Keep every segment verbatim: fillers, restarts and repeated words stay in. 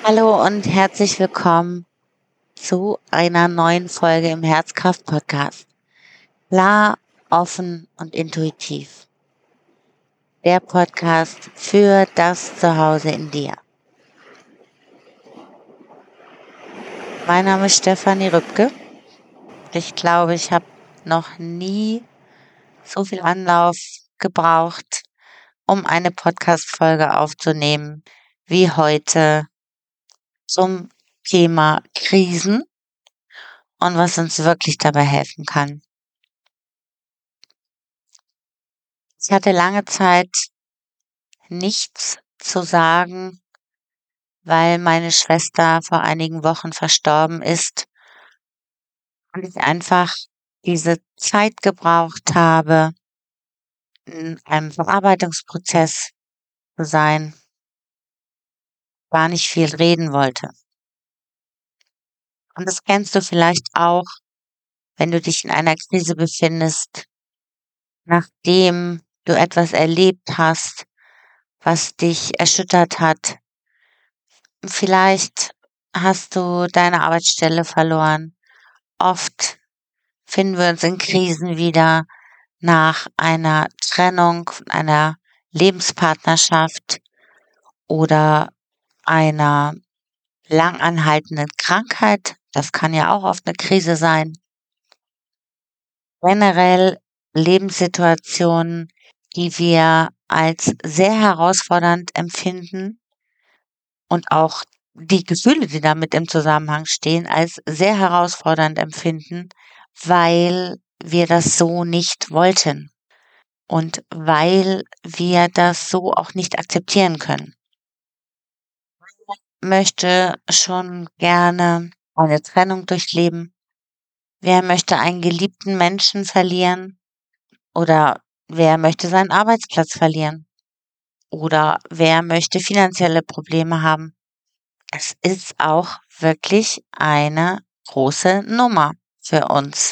Hallo und herzlich willkommen zu einer neuen Folge im Herzkraft-Podcast. Klar, offen und intuitiv. Der Podcast für das Zuhause in dir. Mein Name ist Stefanie Rübke. Ich glaube, ich habe noch nie so viel Anlauf gebraucht, um eine Podcast-Folge aufzunehmen, wie heute zum Thema Krisen und was uns wirklich dabei helfen kann. Ich hatte lange Zeit nichts zu sagen, weil meine Schwester vor einigen Wochen verstorben ist und ich einfach diese Zeit gebraucht habe, in einem Verarbeitungsprozess zu sein, gar nicht viel reden wollte. Und das kennst du vielleicht auch, wenn du dich in einer Krise befindest, nachdem du etwas erlebt hast, was dich erschüttert hat. Vielleicht hast du deine Arbeitsstelle verloren. Oft finden wir uns in Krisen wieder nach einer Trennung, einer Lebenspartnerschaft oder einer langanhaltenden Krankheit. Das kann ja auch oft eine Krise sein. Generell Lebenssituationen, die wir als sehr herausfordernd empfinden und auch die Gefühle, die damit im Zusammenhang stehen, als sehr herausfordernd empfinden, weil wir das so nicht wollten und weil wir das so auch nicht akzeptieren können. Möchte schon gerne eine Trennung durchleben? Wer möchte einen geliebten Menschen verlieren? Oder wer möchte seinen Arbeitsplatz verlieren? Oder wer möchte finanzielle Probleme haben? Es ist auch wirklich eine große Nummer für uns.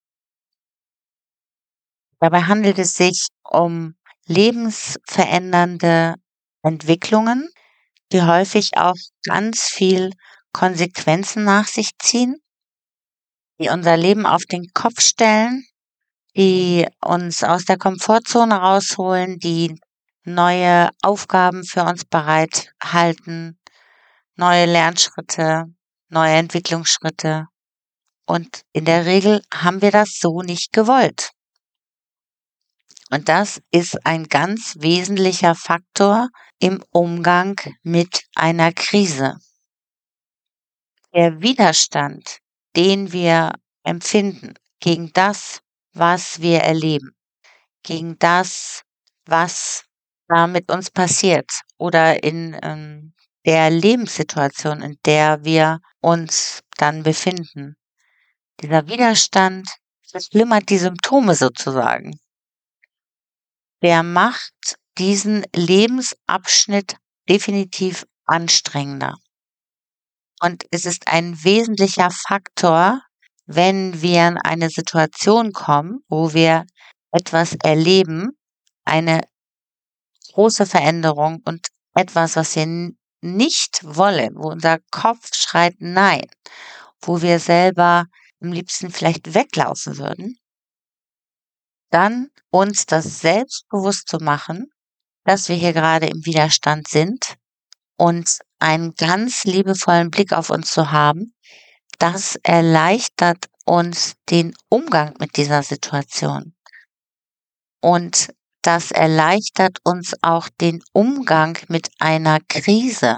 Dabei handelt es sich um lebensverändernde Entwicklungen, die häufig auch ganz viel Konsequenzen nach sich ziehen, die unser Leben auf den Kopf stellen, die uns aus der Komfortzone rausholen, die neue Aufgaben für uns bereithalten, neue Lernschritte, neue Entwicklungsschritte. Und in der Regel haben wir das so nicht gewollt. Und das ist ein ganz wesentlicher Faktor im Umgang mit einer Krise. Der Widerstand, den wir empfinden gegen das, was wir erleben, gegen das, was da mit uns passiert oder in ähm, der Lebenssituation, in der wir uns dann befinden. Dieser Widerstand verschlimmert die Symptome sozusagen. Der macht diesen Lebensabschnitt definitiv anstrengender. Und es ist ein wesentlicher Faktor, wenn wir in eine Situation kommen, wo wir etwas erleben, eine große Veränderung und etwas, was wir n- nicht wollen, wo unser Kopf schreit nein, wo wir selber am liebsten vielleicht weglaufen würden, dann uns das selbstbewusst zu machen, dass wir hier gerade im Widerstand sind und einen ganz liebevollen Blick auf uns zu haben, das erleichtert uns den Umgang mit dieser Situation. Und das erleichtert uns auch den Umgang mit einer Krise.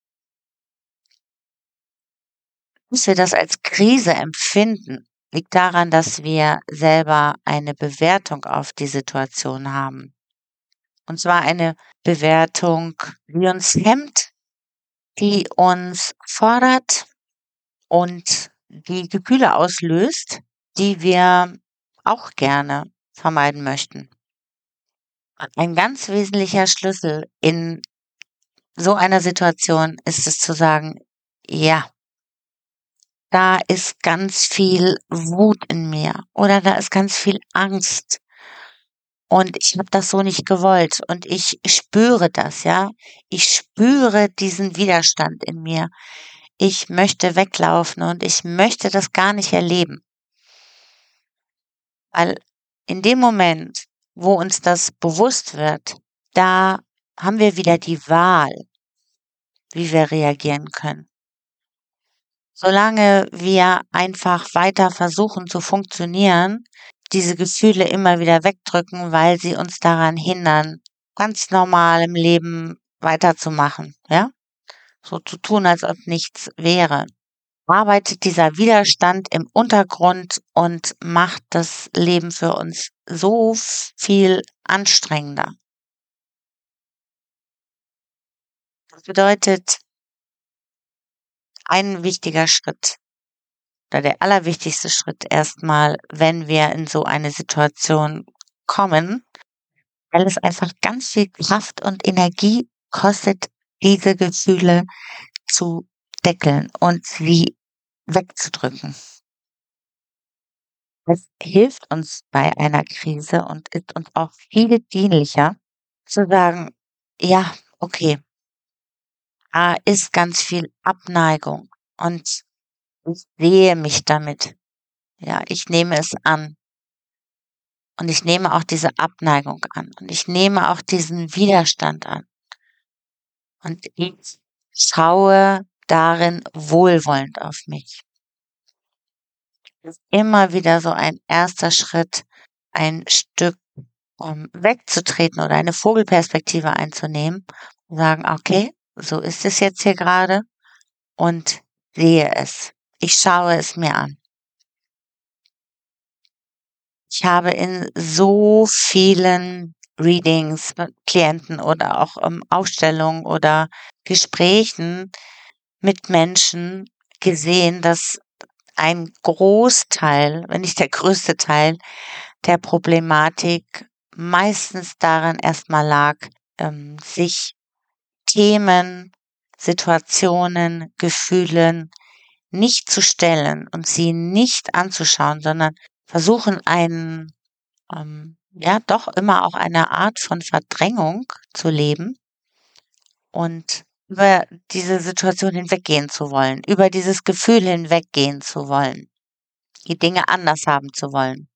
Dass wir das als Krise empfinden, liegt daran, dass wir selber eine Bewertung auf die Situation haben. Und zwar eine Bewertung, die uns hemmt, die uns fordert und die Gefühle auslöst, die wir auch gerne vermeiden möchten. Ein ganz wesentlicher Schlüssel in so einer Situation ist es zu sagen, ja, da ist ganz viel Wut in mir oder da ist ganz viel Angst Und ich habe das so nicht gewollt und ich spüre das, ja. Ich spüre diesen Widerstand in mir. Ich möchte weglaufen und ich möchte das gar nicht erleben. Weil in dem Moment, wo uns das bewusst wird, da haben wir wieder die Wahl, wie wir reagieren können. Solange wir einfach weiter versuchen zu funktionieren, diese Gefühle immer wieder wegdrücken, weil sie uns daran hindern, ganz normal im Leben weiterzumachen, ja? So zu tun, als ob nichts wäre. Arbeitet dieser Widerstand im Untergrund und macht das Leben für uns so viel anstrengender. Das bedeutet, ein wichtiger Schritt oder der allerwichtigste Schritt erstmal, wenn wir in so eine Situation kommen, weil es einfach ganz viel Kraft und Energie kostet, diese Gefühle zu deckeln und sie wegzudrücken. Es hilft uns bei einer Krise und ist uns auch viel dienlicher zu sagen: „Ja, okay, da ist ganz viel Abneigung und ich sehe mich damit. Ja, ich nehme es an und ich nehme auch diese Abneigung an und ich nehme auch diesen Widerstand an und ich schaue darin wohlwollend auf mich.“ Das ist immer wieder so ein erster Schritt, ein Stück, um wegzutreten oder eine Vogelperspektive einzunehmen und sagen: „Okay, so ist es jetzt hier gerade und sehe es. Ich schaue es mir an.“ Ich habe in so vielen Readings mit Klienten oder auch, ähm, Ausstellungen oder Gesprächen mit Menschen gesehen, dass ein Großteil, wenn nicht der größte Teil der Problematik meistens darin erst mal lag, ähm, sich Themen, Situationen, Gefühlen nicht zu stellen und sie nicht anzuschauen, sondern versuchen, einen, ähm, ja, doch immer auch eine Art von Verdrängung zu leben und über diese Situation hinweggehen zu wollen, über dieses Gefühl hinweggehen zu wollen, die Dinge anders haben zu wollen.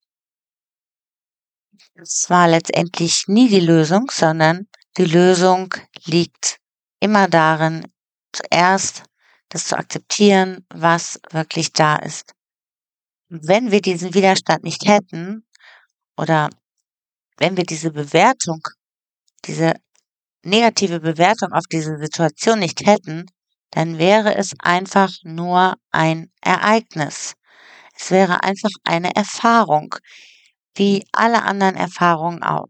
Das war letztendlich nie die Lösung, sondern die Lösung liegt immer darin, zuerst das zu akzeptieren, was wirklich da ist. Wenn wir diesen Widerstand nicht hätten oder wenn wir diese Bewertung, diese negative Bewertung auf diese Situation nicht hätten, dann wäre es einfach nur ein Ereignis. Es wäre einfach eine Erfahrung, wie alle anderen Erfahrungen auch.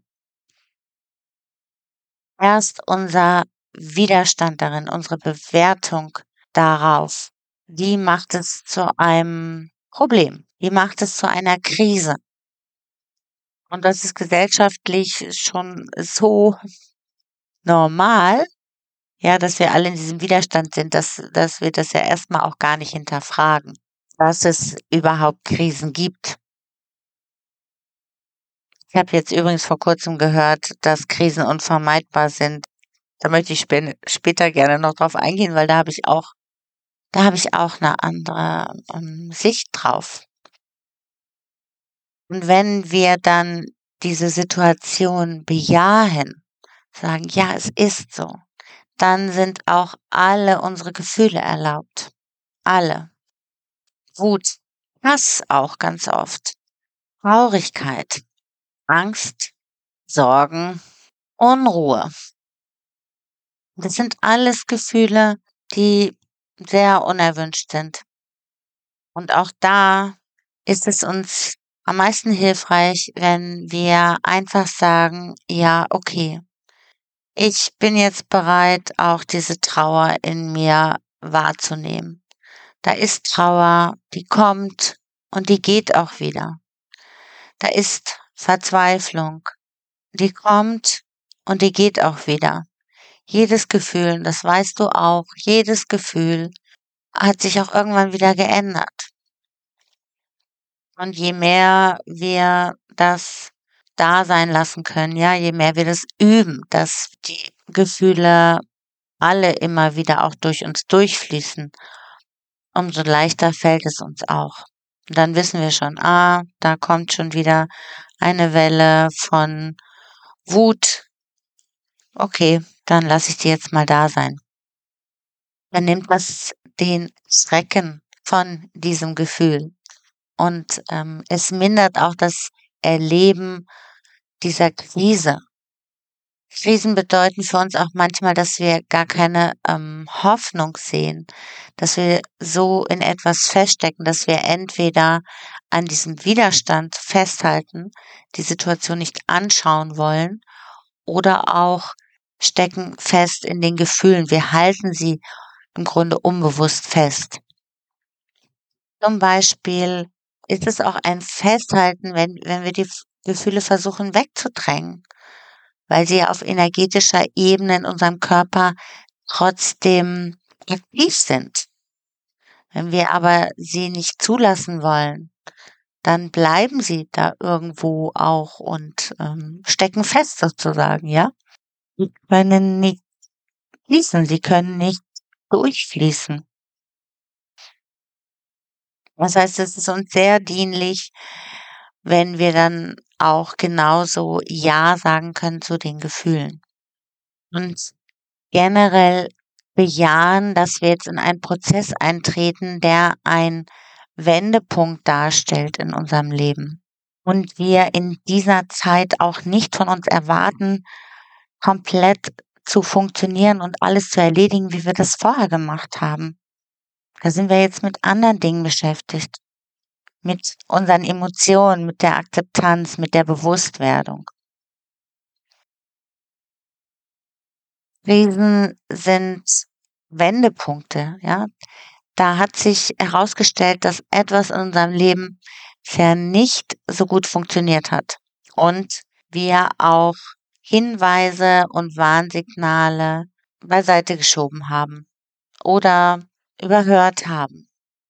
Erst unser Widerstand darin, unsere Bewertung darauf, die macht es zu einem Problem. Die macht es zu einer Krise. Und das ist gesellschaftlich schon so normal, ja, dass wir alle in diesem Widerstand sind, dass dass wir das ja erst mal auch gar nicht hinterfragen, dass es überhaupt Krisen gibt. Ich habe jetzt übrigens vor Kurzem gehört, dass Krisen unvermeidbar sind. Da möchte ich späne später gerne noch drauf eingehen, weil da habe ich auch da habe ich auch 'ne andere, ähm, Sicht drauf. Und wenn wir dann diese Situation bejahen, sagen: „Ja, es ist so“, dann sind auch alle unsere Gefühle erlaubt. Alle. Wut, Hass auch ganz oft, Traurigkeit, Angst, Sorgen, Unruhe. Das sind alles Gefühle, die sehr unerwünscht sind. Und auch da ist es uns am meisten hilfreich, wenn wir einfach sagen: „Ja, okay, ich bin jetzt bereit, auch diese Trauer in mir wahrzunehmen. Da ist Trauer, die kommt und die geht auch wieder. Da ist Verzweiflung, die kommt und die geht auch wieder. Jedes Gefühl, und das weißt du auch, jedes Gefühl hat sich auch irgendwann wieder geändert. Und je mehr wir das da sein lassen können, ja, je mehr wir das üben, dass die Gefühle alle immer wieder auch durch uns durchfließen, umso leichter fällt es uns auch. Und dann wissen wir schon, ah, da kommt schon wieder eine Welle von Wut. Okay, dann lasse ich die jetzt mal da sein. Dann nimmt das den Schrecken von diesem Gefühl und, ähm, es mindert auch das Erleben dieser Krise. Krisen bedeuten für uns auch manchmal, dass wir gar keine, ähm, Hoffnung sehen, dass wir so in etwas feststecken, dass wir entweder an diesem Widerstand festhalten, die Situation nicht anschauen wollen oder auch stecken fest in den Gefühlen. Wir halten sie im Grunde unbewusst fest. Zum Beispiel ist es auch ein Festhalten, wenn wenn wir die F Gefühle versuchen wegzudrängen, weil sie ja auf energetischer Ebene in unserem Körper trotzdem aktiv sind. Wenn wir aber sie nicht zulassen wollen, dann bleiben sie da irgendwo auch und, ähm, stecken fest sozusagen, ja? Sie können nicht fließen, sie können nicht durchfließen. Das heißt, es ist uns sehr dienlich, wenn wir dann auch genauso Ja sagen können zu den Gefühlen. Und generell bejahen, dass wir jetzt in einen Prozess eintreten, der ein Wendepunkt darstellt in unserem Leben. Und wir in dieser Zeit auch nicht von uns erwarten, komplett zu funktionieren und alles zu erledigen, wie wir das vorher gemacht haben. Da sind wir jetzt mit anderen Dingen beschäftigt, mit unseren Emotionen, mit der Akzeptanz, mit der Bewusstwerdung. Krisen sind Wendepunkte, ja. Da hat sich herausgestellt, dass etwas in unserem Leben bisher nicht so gut funktioniert hat und wir auch Hinweise und Warnsignale beiseite geschoben haben oder überhört haben.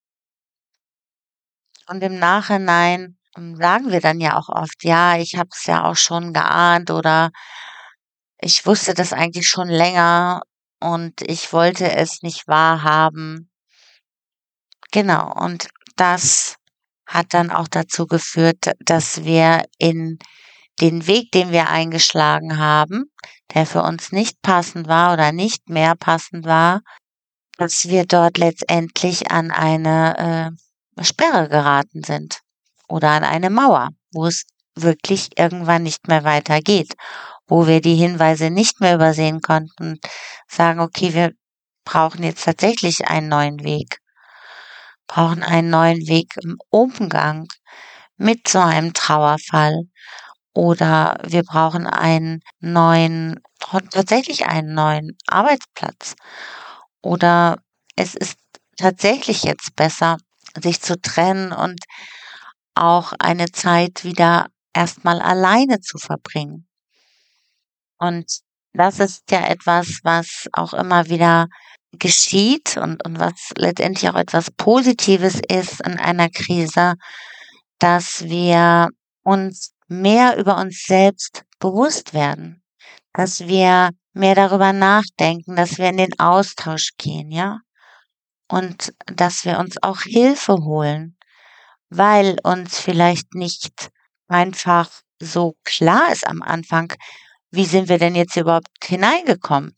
Und im Nachhinein, hm, sagen wir dann ja auch oft: „Ja, ich habe es ja auch schon geahnt“ oder „ich wusste das eigentlich schon länger und ich wollte es nicht wahrhaben.“ Genau, und das hat dann auch dazu geführt, dass wir in den Weg, den wir eingeschlagen haben, der für uns nicht passend war oder nicht mehr passend war, dass wir dort letztendlich an eine, äh, Sperre geraten sind oder an eine Mauer, wo es wirklich irgendwann nicht mehr weitergeht, wo wir die Hinweise nicht mehr übersehen konnten, sagen: „Okay, wir brauchen jetzt tatsächlich einen neuen Weg, brauchen einen neuen Weg im Umgang mit so einem Trauerfall oder wir brauchen einen neuen tatsächlich einen neuen Arbeitsplatz oder es ist tatsächlich jetzt besser, sich zu trennen und auch eine Zeit wieder erst mal alleine zu verbringen.“ Und das ist ja etwas, was auch immer wieder geschieht und und was letztendlich auch etwas Positives ist in einer Krise, dass wir uns mehr über uns selbst bewusst werden, dass wir mehr darüber nachdenken, dass wir in den Austausch gehen, ja? Und dass wir uns auch Hilfe holen, weil uns vielleicht nicht einfach so klar ist am Anfang, wie sind wir denn jetzt hier überhaupt hineingekommen?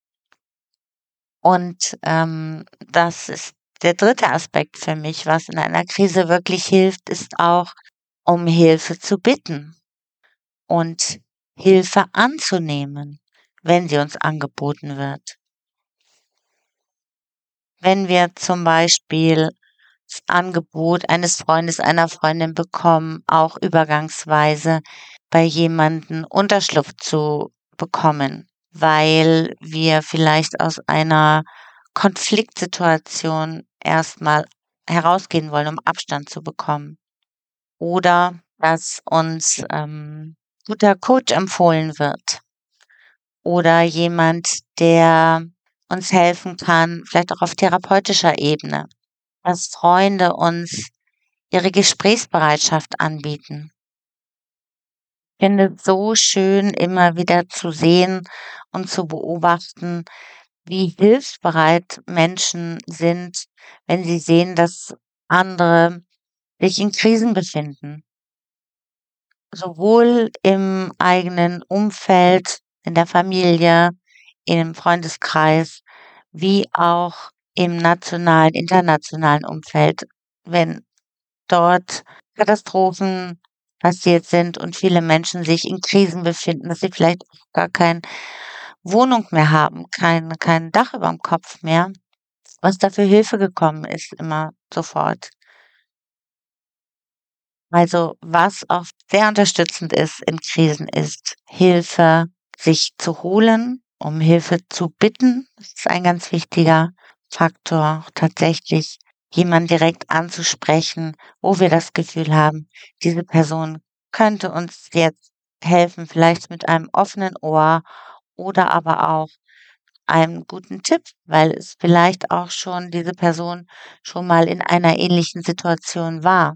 Und, ähm, das ist der dritte Aspekt für mich, was in einer Krise wirklich hilft, ist auch, um Hilfe zu bitten und Hilfe anzunehmen, wenn sie uns angeboten wird. Wenn wir zum Beispiel das Angebot eines Freundes, einer Freundin bekommen, auch übergangsweise bei jemanden Unterschlupf zu bekommen, weil wir vielleicht aus einer Konfliktsituation erst mal herausgehen wollen, um Abstand zu bekommen. Oder dass uns, ähm, guter Coach empfohlen wird oder jemand, der uns helfen kann, vielleicht auch auf therapeutischer Ebene, dass Freunde uns ihre Gesprächsbereitschaft anbieten. finde es so schön, immer wieder zu sehen und zu beobachten, wie hilfsbereit Menschen sind, wenn sie sehen, dass andere sich in Krisen befinden. Sowohl im eigenen Umfeld, in der Familie, im Freundeskreis, wie auch im nationalen, internationalen Umfeld. Wenn dort Katastrophen passiert sind und viele Menschen sich in Krisen befinden, dass sie vielleicht auch gar keine Wohnung mehr haben, kein kein Dach überm Kopf mehr, was da für Hilfe gekommen ist immer sofort. Also, was oft sehr unterstützend ist in Krisen, ist Hilfe sich zu holen, um Hilfe zu bitten. Das ist ein ganz wichtiger Faktor, tatsächlich jemanden direkt anzusprechen, wo wir das Gefühl haben, diese Person könnte uns jetzt helfen, vielleicht mit einem offenen Ohr oder aber auch einem guten Tipp, weil es vielleicht auch schon diese Person schon mal in einer ähnlichen Situation war.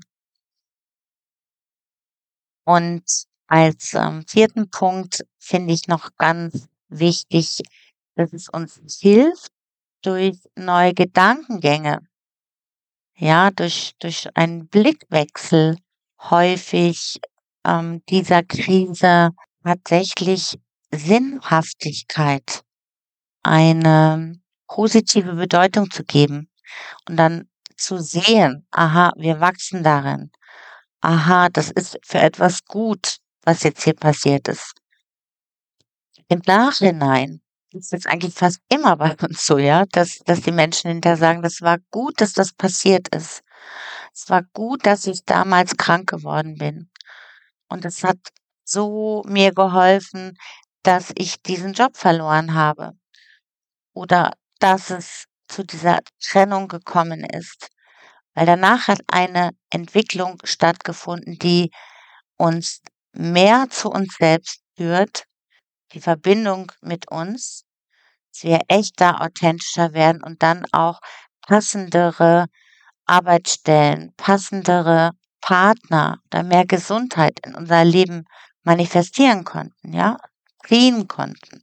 Und als, ähm, vierten Punkt finde ich noch ganz wichtig, dass es uns hilft durch neue Gedankengänge, ja, durch durch einen Blickwechsel häufig, ähm, dieser Krise tatsächlich Sinnhaftigkeit, eine positive Bedeutung zu geben und dann zu sehen: „Aha, wir wachsen darin. Aha, das ist für etwas gut, was jetzt hier passiert ist.“ Im Nachhinein ist es eigentlich fast immer bei uns so, ja, dass dass die Menschen hinterher sagen: „Das war gut, dass das passiert ist. Es war gut, dass ich damals krank geworden bin. Und es hat so mir geholfen, dass ich diesen Job verloren habe oder dass es zu dieser Trennung gekommen ist.“ Weil danach hat eine Entwicklung stattgefunden, die uns mehr zu uns selbst führt, die Verbindung mit uns, dass wir echter, authentischer werden und dann auch passendere Arbeitsstellen, passendere Partner oder mehr Gesundheit in unser Leben manifestieren konnten, ja, ziehen konnten.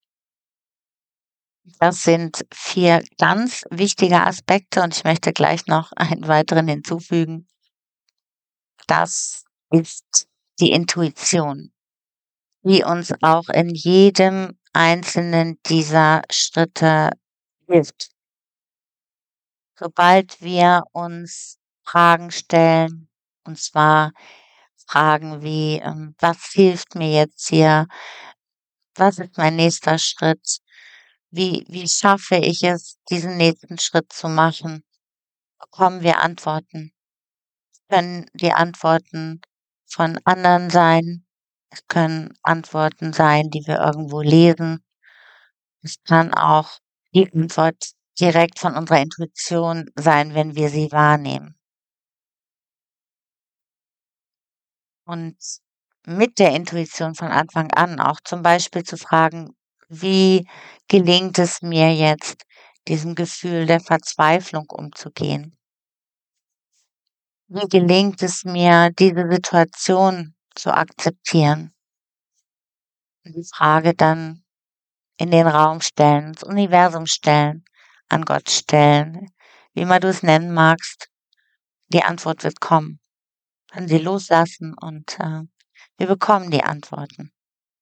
Das sind vier ganz wichtige Aspekte und ich möchte gleich noch einen weiteren hinzufügen. Das ist die Intuition, die uns auch in jedem einzelnen dieser Schritte hilft. Sobald wir uns Fragen stellen, und zwar Fragen wie, ähm: „Was hilft mir jetzt hier? Was ist mein nächster Schritt? Wie wie schaffe ich es, diesen nächsten Schritt zu machen?“ Bekommen wir Antworten. Können die Antworten von anderen sein. Es können Antworten sein, die wir irgendwo lesen. Es kann auch die Antwort direkt von unserer Intuition sein, wenn wir sie wahrnehmen. Und mit der Intuition von Anfang an auch zum Beispiel zu fragen: „Wie gelingt es mir jetzt, diesem Gefühl der Verzweiflung umzugehen?“ Wie gelingt es mir, diese Situation zu akzeptieren? Und die Frage dann in den Raum stellen, ins Universum stellen, an Gott stellen, wie immer du es nennen magst. Die Antwort wird kommen. Können sie loslassen und, äh, wir bekommen die Antworten.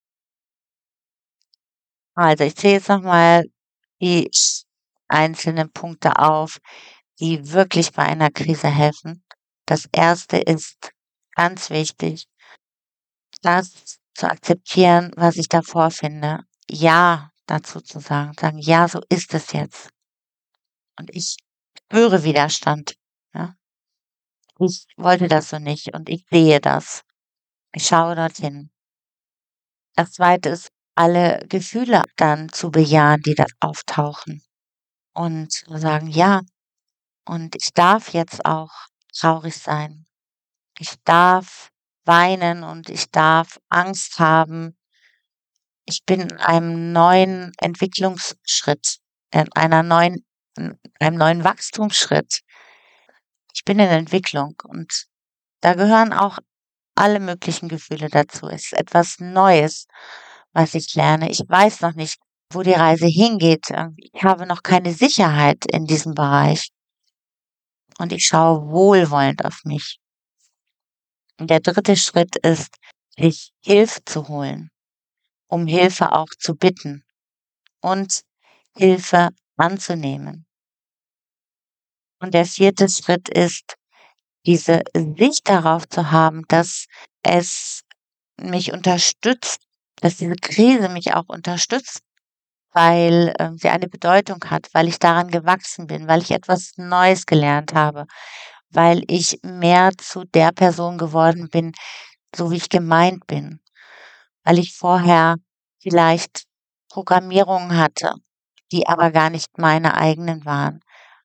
Also, ich zähle jetzt noch mal die sch einzelnen Punkte auf, die wirklich bei einer Krise helfen. Das erste ist ganz wichtig, das zu akzeptieren, was ich da vorfinde. Ja dazu zu sagen, sagen: „Ja, so ist es jetzt.“ Und ich spüre Widerstand, ja? Ich wollte das so nicht und ich sehe das. Ich schaue dorthin. Das Zweite ist, alle Gefühle dann zu bejahen, die da auftauchen und zu sagen: „Ja, und ich darf jetzt auch traurig sein. Ich darf weinen und ich darf Angst haben. Ich bin in einem neuen Entwicklungsschritt, in einer neuen in einem neuen Wachstumsschritt. Ich bin in Entwicklung und da gehören auch alle möglichen Gefühle dazu. Es ist etwas Neues, was ich lerne. Ich weiß noch nicht, wo die Reise hingeht. Ähm, ich habe noch keine Sicherheit in diesem Bereich und ich schaue wohlwollend auf mich. Und der dritte Schritt ist, sich Hilfe zu holen, um Hilfe auch zu bitten und Hilfe anzunehmen. Und der vierte Schritt ist, diese Sicht darauf zu haben, dass es mich unterstützt, dass diese Krise mich auch unterstützt, weil, ähm, sie eine Bedeutung hat, weil ich daran gewachsen bin, weil ich etwas Neues gelernt habe, weil ich mehr zu der Person geworden bin, so wie ich gemeint bin, weil ich vorher vielleicht Programmierungen hatte, die aber gar nicht meine eigenen waren.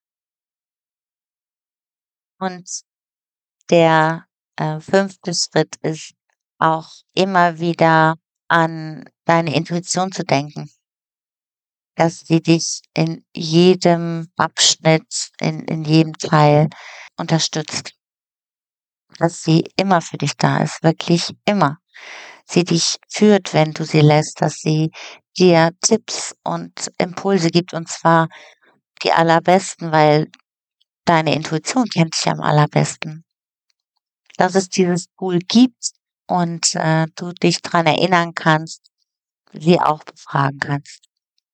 Und der, äh, fünfte Schritt ist auch immer wieder an deine Intuition zu denken, dass sie dich in jedem Abschnitt, in in jedem Teil unterstützt, dass sie immer für dich da ist, wirklich immer. Sie dich führt, wenn du sie lässt, dass sie dir Tipps und Impulse gibt, und zwar die allerbesten, weil deine Intuition kennt dich am allerbesten. Dass es dieses Tool gibt und, äh, du dich dran erinnern kannst, sie auch befragen kannst.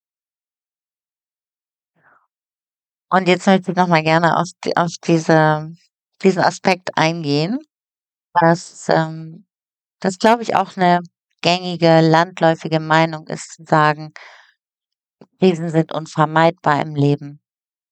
Und jetzt möchte ich noch mal gerne auf die auf diese diesen Aspekt eingehen, dass, ähm das, glaube ich, auch 'ne gängige, landläufige Meinung ist, zu sagen, Krisen sind unvermeidbar im Leben.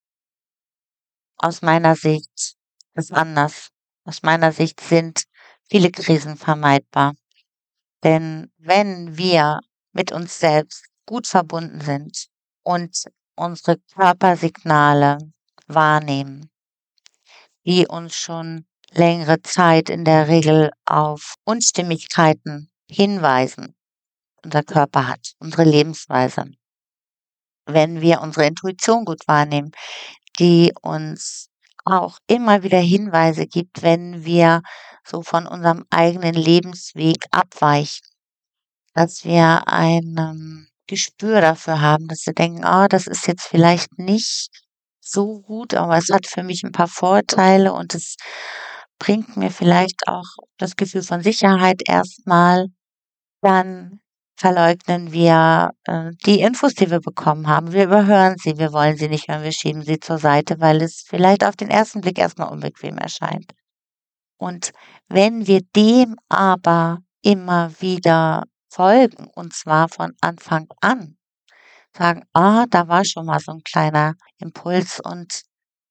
Aus meiner Sicht ist anders. Aus meiner Sicht sind viele Krisen vermeidbar. Denn wenn wir mit uns selbst gut verbunden sind und unsere Körpersignale wahrnehmen, die uns schon längere Zeit in der Regel auf Unstimmigkeiten hinweisen, unser Körper hat, unsere Lebensweise. Wenn wir unsere Intuition gut wahrnehmen, die uns auch immer wieder Hinweise gibt, wenn wir so von unserem eigenen Lebensweg abweichen, dass wir ein, ähm, Gespür dafür haben, dass wir denken: „Ah, das ist jetzt vielleicht nicht so gut, aber es hat für mich 'n paar Vorteile und es bringt mir vielleicht auch das Gefühl von Sicherheit erst mal“, dann verleugnen wir, äh, die Infos, die wir bekommen haben. Wir überhören sie, wir wollen sie nicht hören, wir schieben sie zur Seite, weil es vielleicht auf den ersten Blick erst mal unbequem erscheint. Und wenn wir dem aber immer wieder folgen, und zwar von Anfang an, sagen: „Ah, da war schon mal so 'n kleiner Impuls und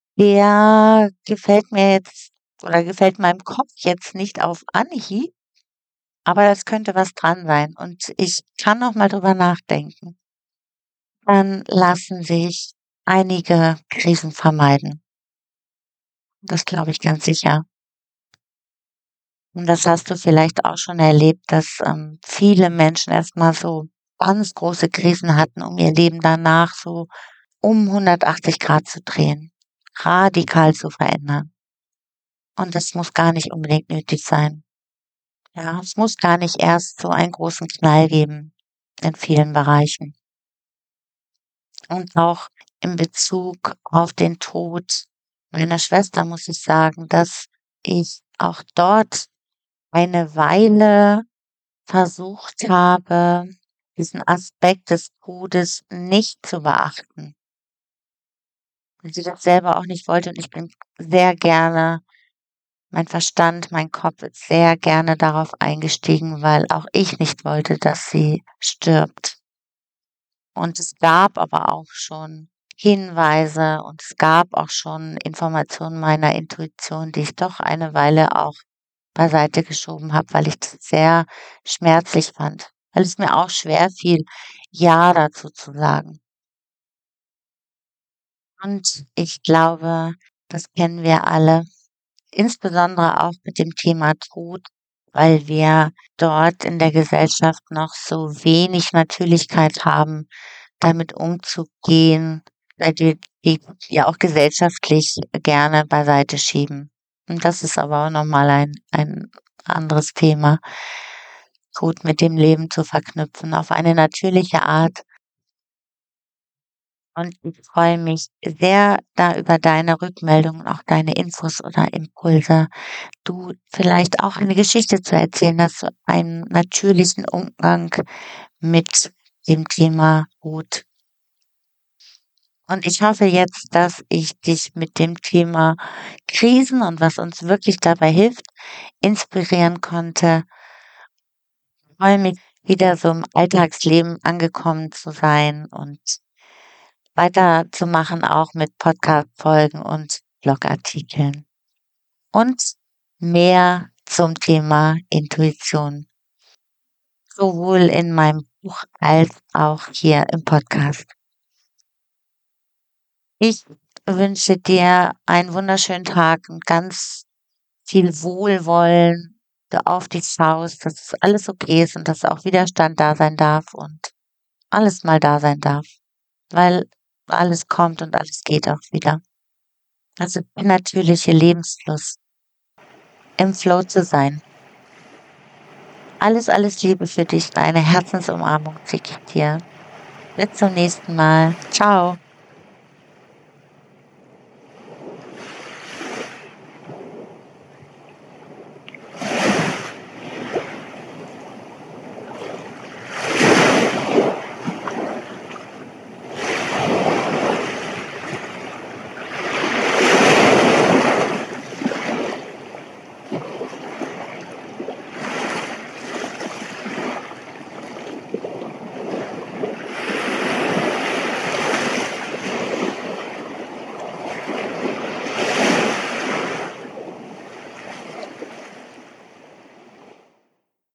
der gefällt mir jetzt oder gefällt meinem Kopf jetzt nicht auf Anhieb, aber es könnte was dran sein und ich kann noch mal drüber nachdenken.“ Dann lassen sich einige Krisen vermeiden. Das glaube ich ganz sicher. Und das hast du vielleicht auch schon erlebt, dass, ähm, viele Menschen erst mal so ganz große Krisen hatten, um ihr Leben danach so um hundertachtzig Grad zu drehen, radikal zu verändern. Und das muss gar nicht unbedingt nötig sein. Ja, es muss gar nicht erst so einen großen Knall geben in vielen Bereichen. Und auch in Bezug auf den Tod meiner Schwester muss ich sagen, dass ich auch dort eine Weile versucht habe, diesen Aspekt des Todes nicht zu beachten. Weil sie das selber auch nicht wollte und ich bin sehr gerne mein Verstand, mein Kopf ist sehr gerne darauf eingestiegen, weil auch ich nicht wollte, dass sie stirbt. Und es gab aber auch schon Hinweise und es gab auch schon Informationen meiner Intuition, die ich doch eine Weile auch beiseite geschoben habe, weil ich das sehr schmerzlich fand, weil es mir auch schwerfiel, ja dazu zu sagen. Und ich glaube, das kennen wir alle, insbesondere auch mit dem Thema Tod, weil wir dort in der Gesellschaft noch so wenig Natürlichkeit haben, damit umzugehen, weil wir die ja auch gesellschaftlich gerne beiseite schieben. Und das ist aber auch noch mal ein ein anderes Thema gut mit dem Leben zu verknüpfen auf eine natürliche Art. Und ich freue mich sehr da über deine Rückmeldung und auch deine Infos oder Impulse. Du vielleicht auch eine Geschichte zu erzählen hast, so einen natürlichen Umgang mit dem Thema Wut. Und ich hoffe jetzt, dass ich dich mit dem Thema Krisen und was uns wirklich dabei hilft, inspirieren konnte. Freue mich, wieder so im Alltagsleben angekommen zu sein und weiterzumachen, auch mit Podcast-Folgen und Blogartikeln. Und mehr zum Thema Intuition. Sowohl in meinem Buch als auch hier im Podcast. Ich wünsche dir einen wunderschönen Tag und ganz viel Wohlwollen, du auf dich schaust, dass alles okay ist und dass auch Widerstand da sein darf und alles mal da sein darf, weil alles kommt und alles geht auch wieder. Also der natürliche Lebensfluss, im Flow zu sein. Alles, alles Liebe für dich, eine Herzensumarmung schicke ich dir. Bis zum nächsten Mal. Ciao.